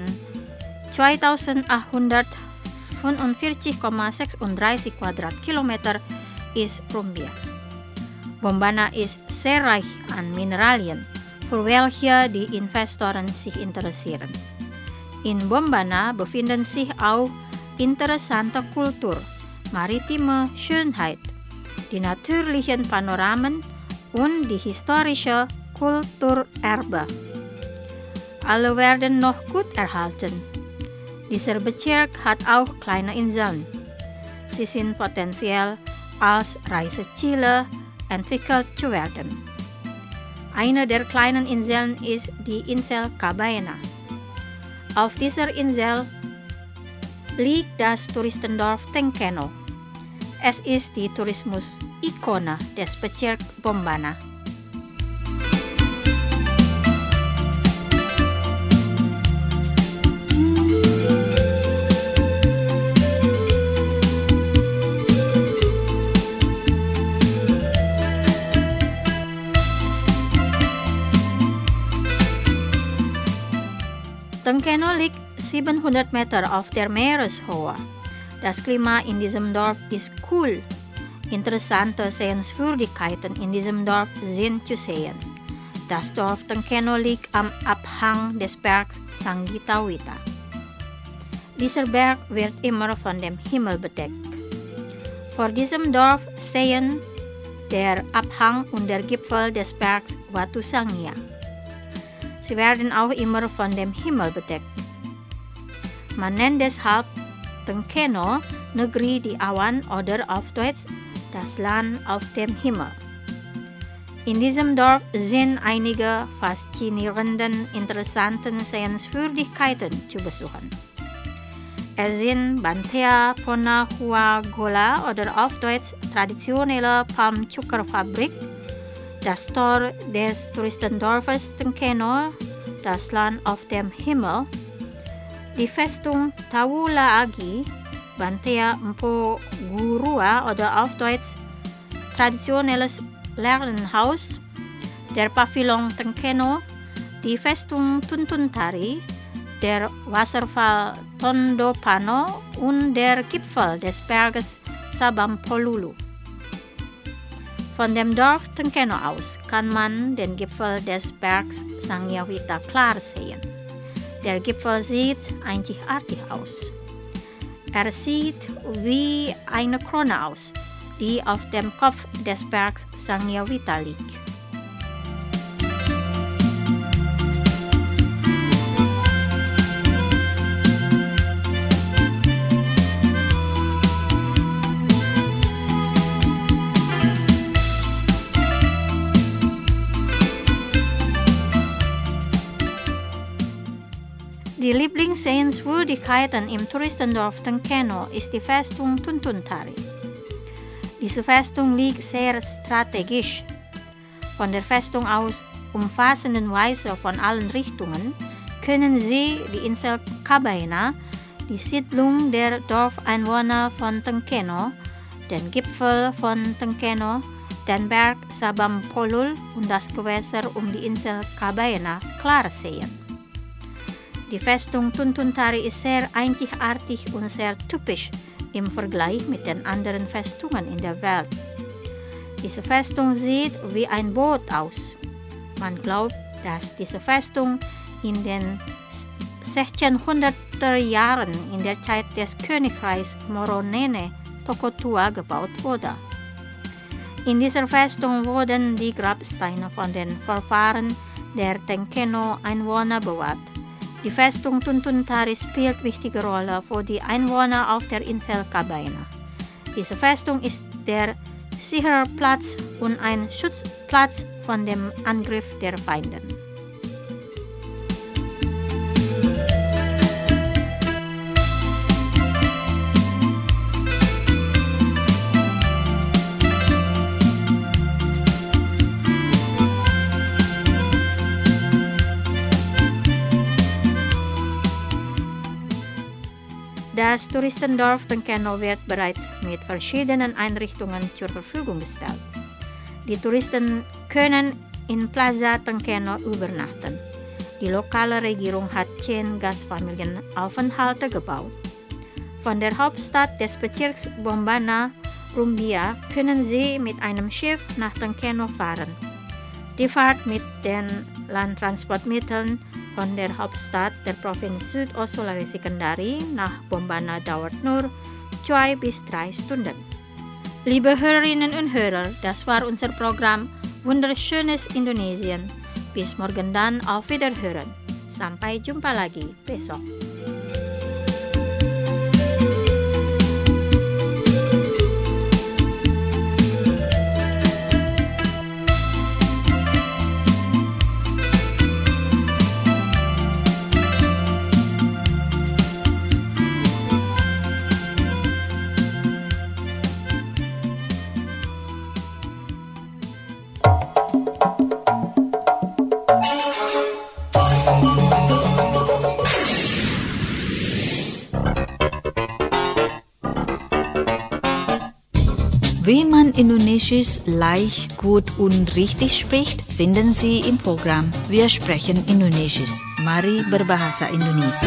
zweitausendachthundertfünfundvierzig Komma sechsunddreißig Quadratkilometer ist Rumbia. Bombana ist sehr reich an Mineralien, für welche die Investoren sich interessieren. In Bombana befinden sich auch interessante Kultur, maritime Schönheit, die natürlichen Panoramen und die historische Kulturerbe. Alle werden noch gut erhalten. Dieser Bezirk hat auch kleine Inseln. Sie sind potenziell als Reiseziele entwickelt zu werden. Eine der kleinen Inseln ist die Insel Kabaena. Auf dieser Insel liegt das Touristendorf Tengkeno. Es ist die Tourismus-Ikone des Bezirks Bombana. Tengkeno liegt siebenhundert Meter auf der Meereshöhe. Das Klima in diesem Dorf ist kühl. Interessante Sehenswürdigkeiten in diesem Dorf sind zu sehen. Das Dorf Tengkeno liegt am Abhang des Bergs Sanggitawita. Dieser Berg wird immer von dem Himmel bedeckt. Vor diesem Dorf stehen der Abhang und der Gipfel des Bergs Watu Sangya. Sie werden auch immer von dem Himmel bedeckt. Man nennt deshalb Tengkeno Negeri di Awan oder auf Deutsch das Land auf dem Himmel. In diesem Dorf sind einige faszinierende, interessanten Sehenswürdigkeiten zu besuchen. Es sind Bantea Pona Hua Gola oder auf Deutsch traditionelle Palmzuckerfabrik, das Tor des Touristendorfes Tengkeno, das Land auf dem Himmel, die Festung Taulaagi, Bantea Mpo Gurua oder auf Deutsch traditionelles Lernhaus, der Pavillon Tengkeno, die Festung Tuntuntari, der Wasserfall Tondopano und der Gipfel des Berges Sabampolulu. Von dem Dorf Tengkeno aus kann man den Gipfel des Bergs Sangyawita klar sehen. Der Gipfel sieht einzigartig aus. Er sieht wie eine Krone aus, die auf dem Kopf des Bergs Sangyawita liegt. Die Lieblingssehenswürdigkeiten im Touristendorf Tengkeno ist die Festung Tuntuntari. Diese Festung liegt sehr strategisch. Von der Festung aus, umfassenderweise von allen Richtungen, können Sie die Insel Kabaina, die Siedlung der Dorfeinwohner von Tengkeno, den Gipfel von Tengkeno, den Berg Sabampolul und das Gewässer um die Insel Kabaina klar sehen. Die Festung Tuntuntari ist sehr einzigartig und sehr typisch im Vergleich mit den anderen Festungen in der Welt. Diese Festung sieht wie ein Boot aus. Man glaubt, dass diese Festung in den sechzehnhunderter Jahren in der Zeit des Königreichs Moronene Tokotua gebaut wurde. In dieser Festung wurden die Grabsteine von den Vorfahren der Tengkeno-Einwohner bewahrt. Die Festung Tuntuntari spielt wichtige Rolle für die Einwohner auf der Insel Kabaina. Diese Festung ist der sichere Platz und ein Schutzplatz von dem Angriff der Feinde. Das Touristendorf Tengkeno wird bereits mit verschiedenen Einrichtungen zur Verfügung gestellt. Die Touristen können in Plaza Tengkeno übernachten. Die lokale Regierung hat zehn Gastfamilienaufenthalte gebaut. Von der Hauptstadt des Bezirks Bombana, Rumbia, können Sie mit einem Schiff nach Tengkeno fahren. Die Fahrt mit den Landtransportmitteln von der Hauptstadt der Provinz Südost-Sulawesi Kendari nach Bombana dauert nur zwei bis drei Stunden. Liebe Hörerinnen und Hörer, das war unser Programm Wunderschönes Indonesien. Bis morgen dann, auf Wiederhören. Sampai jumpa lagi besok. Wie man Indonesisch leicht, gut und richtig spricht, finden Sie im Programm Wir sprechen Indonesisch. Mari berbahasa Indonesia.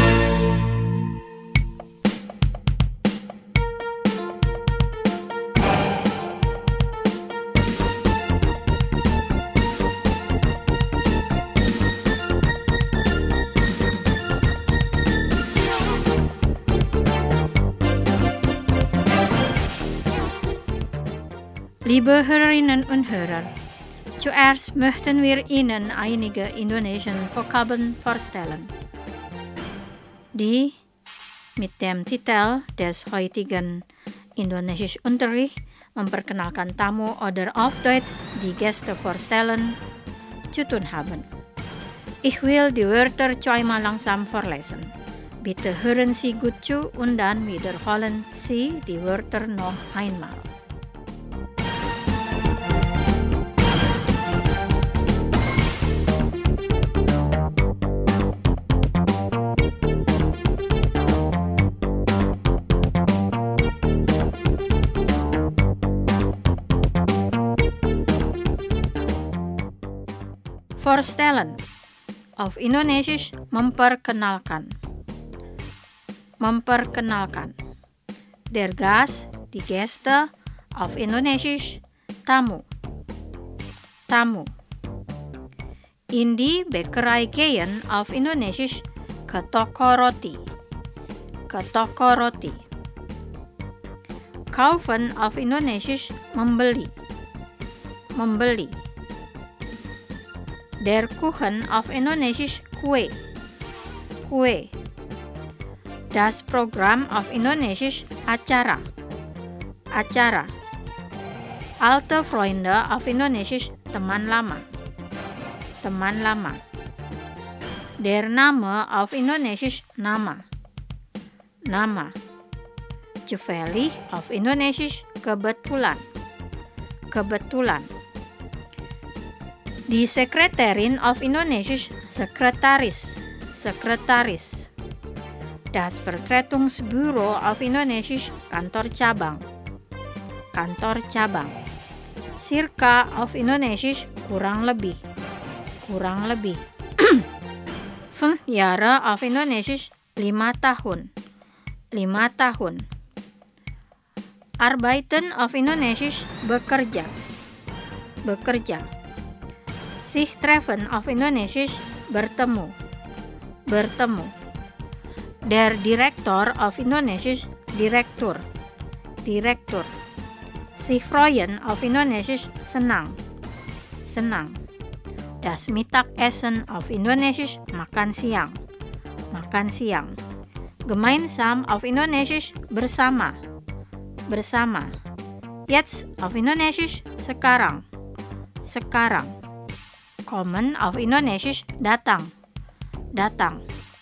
Liebe Hörerinnen und Hörer, zuerst möchten wir Ihnen einige indonesische Vokabeln vorstellen, die mit dem Titel des heutigen Indonesischunterricht memperkenalkan tamu oder auf Deutsch die Gäste vorstellen zu tun haben. Ich will die Wörter zweimal langsam vorlesen. Bitte hören Sie gut zu und dann wiederholen Sie die Wörter noch einmal. Voorstellen, auf Indonesisch memperkenalkan. Memperkenalkan. Der Gast, die Gäste, auf Indonesisch tamu. Tamu. In die Bäckerei gehen, auf Indonesisch ke toko roti. Ke toko roti. Kaufen auf Indonesisch membeli. Membeli. Der Kuchen auf Indonesisch kue. Kue. Das Programm auf Indonesisch acara. Acara. Alte Freunde auf Indonesisch teman lama. Teman lama. Der Name auf Indonesisch nama. Nama. Zufällig auf Indonesisch kebetulan. Kebetulan. Die Sekretärin auf Indonesisch Sekretaris. Sekretaris. Das Vertretungsbüro auf Indonesisch kantor cabang. Kantor cabang. Circa auf Indonesisch kurang lebih. Kurang lebih. Fünf Jahre auf Indonesisch lima tahun. Lima tahun. Arbeiten auf Indonesisch bekerja. Bekerja. Sich treffen auf Indonesisch bertemu. Bertemu. Der Direktor auf Indonesisch Direktur. Direktur. Sich freuen auf Indonesisch senang. Senang. Das Mittagessen auf Indonesisch makan siang. Makan siang. Gemeinsam auf Indonesisch bersama. Bersama. Jetzt auf Indonesisch sekarang. Sekarang. Kommen auf Indonesisch datang. Datang.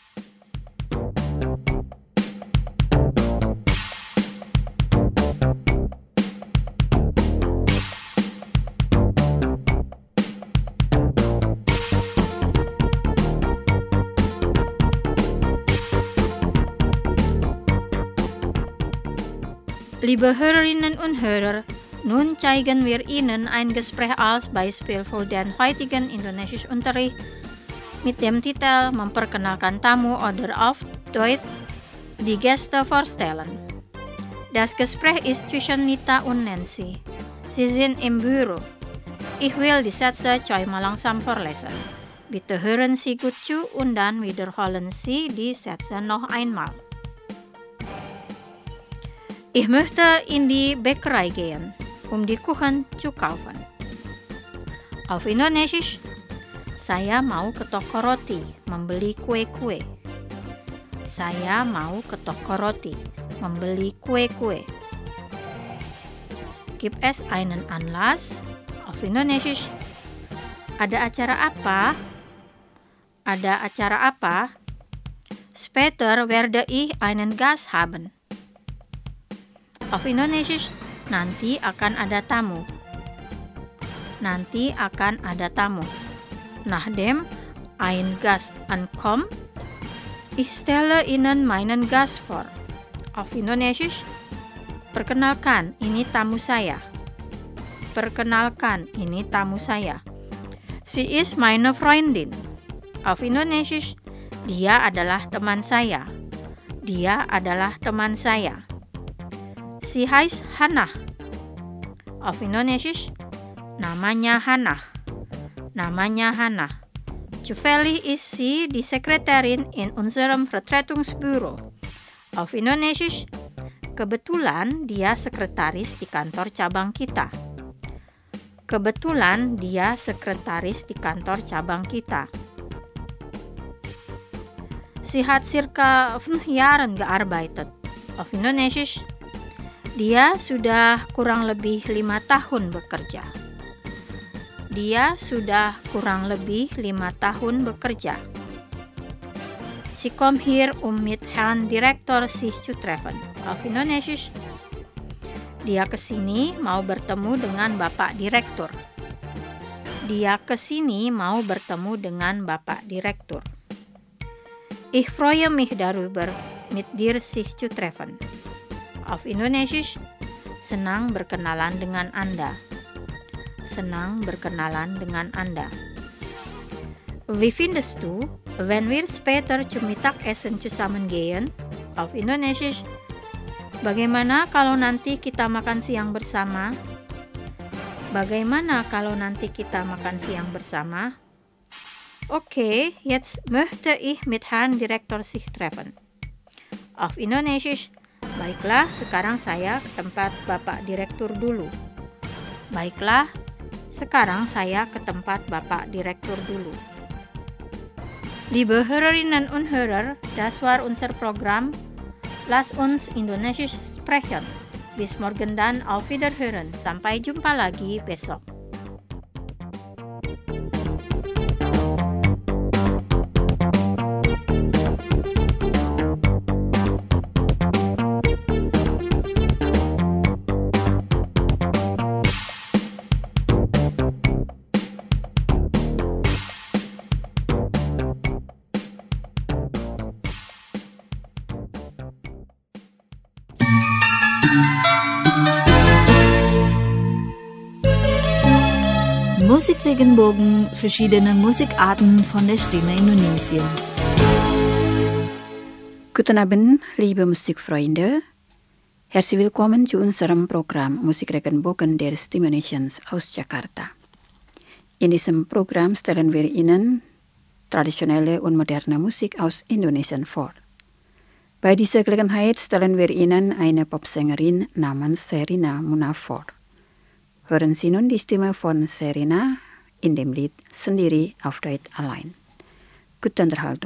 Liebe Hörerinnen und Hörer, nun zeigen wir Ihnen ein Gespräch als Beispiel für den heutigen Indonesischunterricht mit dem Titel Memperkenalkan Tamu oder auf Deutsch die Gäste vorstellen. Das Gespräch ist zwischen Nita und Nancy. Sie sind im Büro. Ich will die Sätze zweimal langsam vorlesen. Bitte hören Sie gut zu und dann wiederholen Sie die Sätze noch einmal. Ich möchte in die Bäckerei gehen, um die Kuchen zu kaufen. Auf Indonesisch, saya mau ke toko roti, membeli kue-kue. Saya mau ke toko roti, membeli kue-kue. Gibt es einen Anlass? Auf Indonesisch, ada acara apa? Ada acara apa? Später werde ich einen Gast haben. Auf Indonesisch, nanti akan ada tamu. Nanti akan ada tamu. Nachdem ein Gast ankommt, ich stelle Ihnen meinen Gast vor. Auf Indonesisch, Perkenalkan, ini tamu saya. Perkenalkan, ini tamu saya. Sie ist meine Freundin. Auf Indonesisch, dia adalah teman saya. Dia adalah teman saya. Sie heißt Hannah. Auf Indonesisch, namanya Hannah. Namanya Hannah. Zufällig ist sie die Sekretärin in unserem Vertretungsbüro. Auf Indonesisch, kebetulan dia sekretaris di kantor cabang kita. Kebetulan dia sekretaris di kantor cabang kita. Sie hat circa fünf Jahren gearbeitet. Auf Indonesisch, dia sudah kurang lebih lima tahun bekerja. Dia sudah kurang lebih lima tahun bekerja. Sie kommt hier, um mit Herrn Direktor sich zu treffen. Auf Indonesisch, dia kesini mau bertemu dengan Bapak Direktur. Dia kesini mau bertemu dengan Bapak Direktur. Ich freue mich darüber, mit dir sich zu treffen. Auf Indonesisch, senang berkenalan dengan Anda. Senang berkenalan dengan Anda. Wie findest du, wenn wir später zum Mittagessen zusammen gehen? Auf Indonesisch, bagaimana kalau nanti kita makan siang bersama? Bagaimana kalau nanti kita makan siang bersama? Okay, jetzt möchte ich mit Herrn Direktor sich treffen. Auf Indonesisch, baiklah, sekarang saya ke tempat Bapak Direktur dulu. Baiklah, sekarang saya ke tempat Bapak Direktur dulu. Liebe Hörerinnen und Hörer, das war unser Programm. Lass uns Indonesisch sprechen. Bis morgen dann, auf Wiederhören. Sampai jumpa lagi besok. Musikregenbogen, verschiedene Musikarten von der Stimme Indonesiens. Guten Abend, liebe Musikfreunde. Herzlich willkommen zu unserem Programm Musikregenbogen der Stimme Indonesiens aus Jakarta. In diesem Programm stellen wir Ihnen traditionelle und moderne Musik aus Indonesien vor. Bei dieser Gelegenheit stellen wir Ihnen eine Popsängerin namens Sherina Munaf vor. Hören Sie nun die Stimme von Sherina in dem Lied Sendiri auf Duet Allein. Gute Unterhaltung.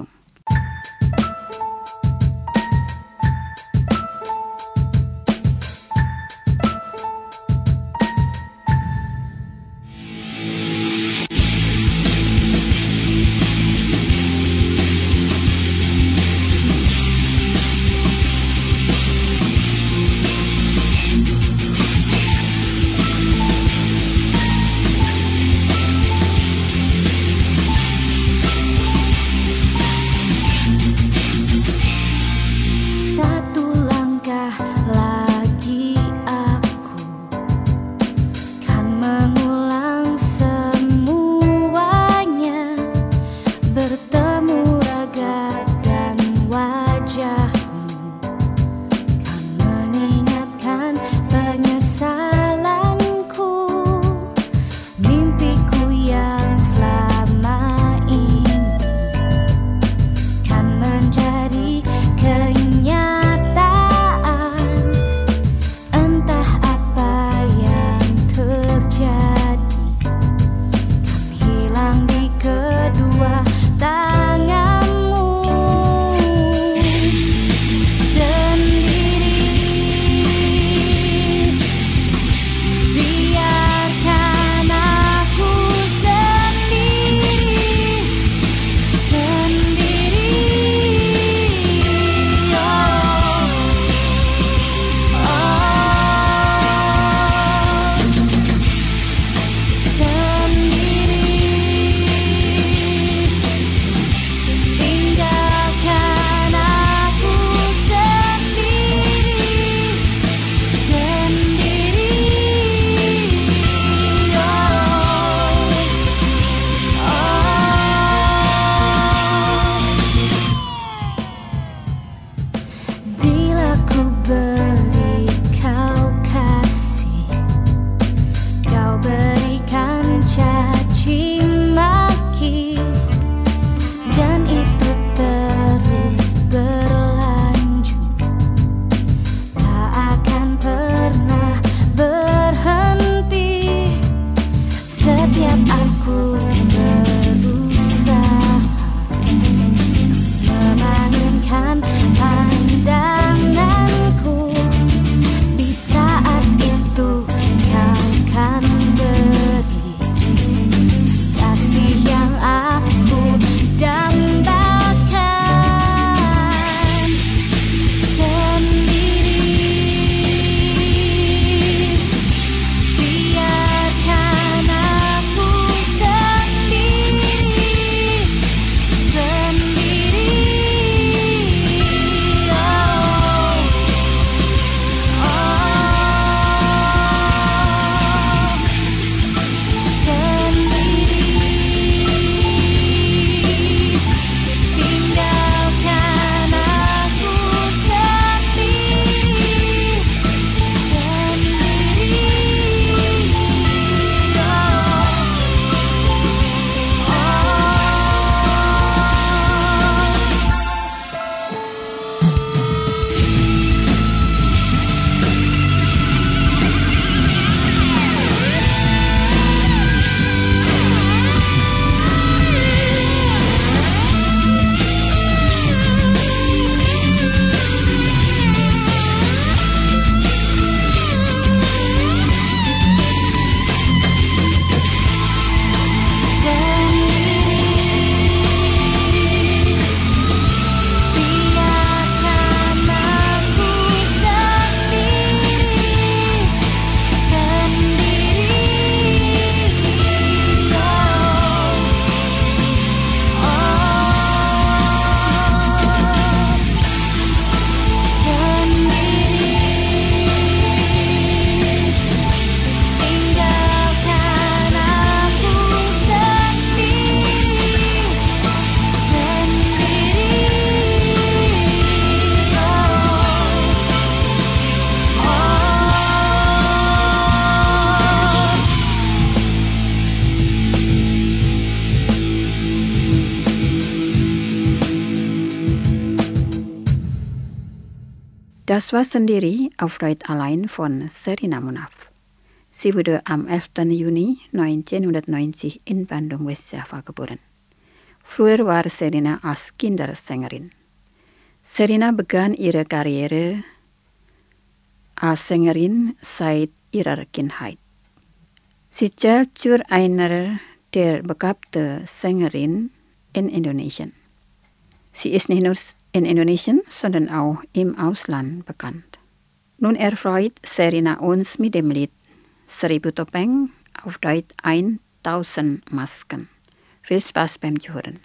Das war sendiri Aufrecht allein von Sherina Munaf. Sie wurde am elften Juni neunzehnhundertneunzig in Bandung, Westjava geboren. Früher war Sherina als Kindersängerin. Sherina begann ihre Karriere als Sängerin seit ihrer Kindheit. Sie zählt zu einer der begabten Sängerinnen in Indonesien. Sie ist nicht nur in Indonesien, sondern auch im Ausland bekannt. Nun erfreut Sherina uns mit dem Lied Seribu Topeng, auf Deutsch tausend Masken. Viel Spaß beim Zuhören.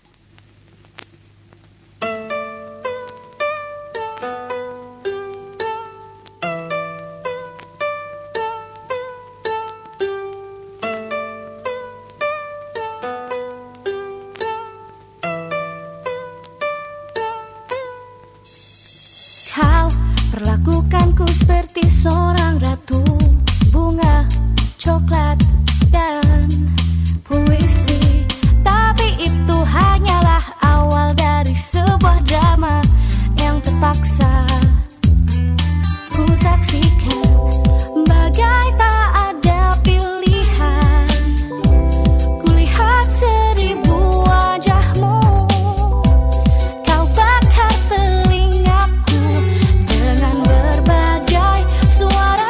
Kau perlakukanku seperti seorang ratu, bunga, coklat, dan puisi. Tapi itu hanyalah awal dari sebuah drama yang terpaksa ku saksikan. Bagai tak ada pilihan, kulihat seribu wajahmu. Kau bakar telingaku dengan berbagai suara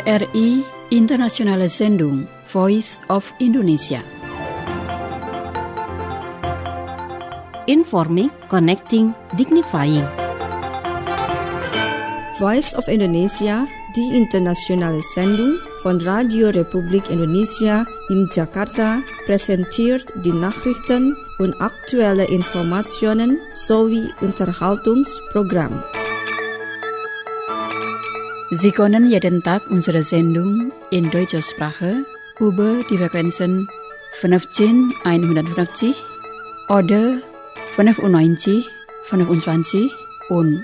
R I Internationale Sendung Voice of Indonesia. Informing, connecting, dignifying. Voice of Indonesia, die internationale Sendung von Radio Republik Indonesia in Jakarta, präsentiert die Nachrichten und aktuelle Informationen sowie Unterhaltungsprogramm. Sie können jeden Tag unsere Sendung in deutscher Sprache über die Frequenzen fünfzehnhunderteinundfünfzig oder fünfundneunzig, fünfundzwanzig und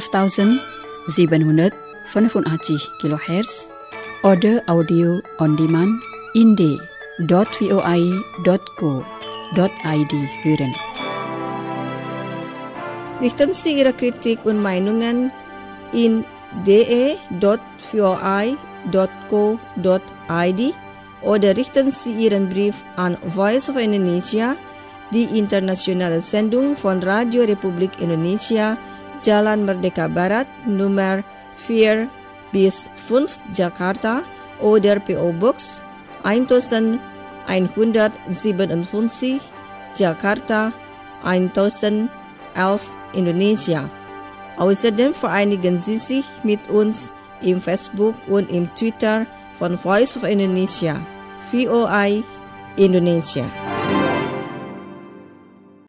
elftausendsiebenhundertfünfundachtzig Kilohertz oder Audio on Demand in d punkt voi punkt co punkt id hören. Richten Sie Ihre Kritik und Meinungen in de punkt voi punkt co punkt id oder richten Sie Ihren Brief an Voice of Indonesia, die internationale Sendung von Radio Republik Indonesia, Jalan Merdeka Barat, Nummer vier bis fünf Jakarta oder P O Box elf Jakarta elf Indonesia. Außerdem vereinigen Sie sich mit uns im Facebook und im Twitter von Voice of Indonesia, V O I Indonesia.